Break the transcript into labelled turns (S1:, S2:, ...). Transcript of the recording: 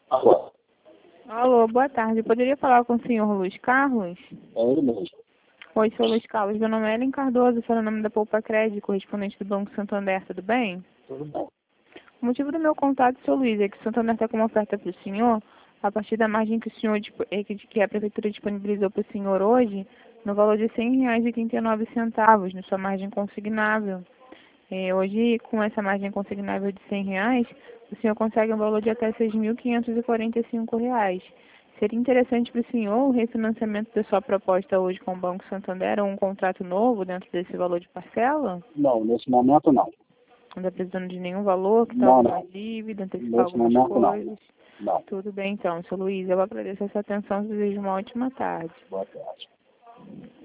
S1: Alô?
S2: Alô, boa tarde. Eu poderia falar com o senhor Luiz Carlos?
S1: É ele mesmo.
S2: Oi, senhor Luiz Carlos. Meu nome é Ellen Cardoso, sou o nome da Poupa Crédito, correspondente do Banco Santander, tudo bem?
S1: Tudo bom.
S2: O motivo do meu contato, senhor Luiz, é que o Santander está com uma oferta para o senhor, a partir da margem que o senhor, que a Prefeitura disponibilizou para o senhor hoje, no valor de R$ 100,89, na sua margem consignável. Hoje, com essa margem consignável de R$ 100, o senhor consegue um valor de até R$ 6.545. Seria interessante para o senhor o refinanciamento da sua proposta hoje com o Banco Santander ou um contrato novo dentro desse valor de parcela?
S1: Não, nesse momento não.
S2: Não está precisando de nenhum valor, que está
S1: Não,
S2: alguma
S1: não.
S2: dívida, antecipar
S1: Nesse
S2: algumas
S1: momento não.
S2: coisas?
S1: Não.
S2: Tudo bem então, seu Luiz. Eu agradeço a sua atenção e desejo uma ótima tarde.
S1: Boa tarde.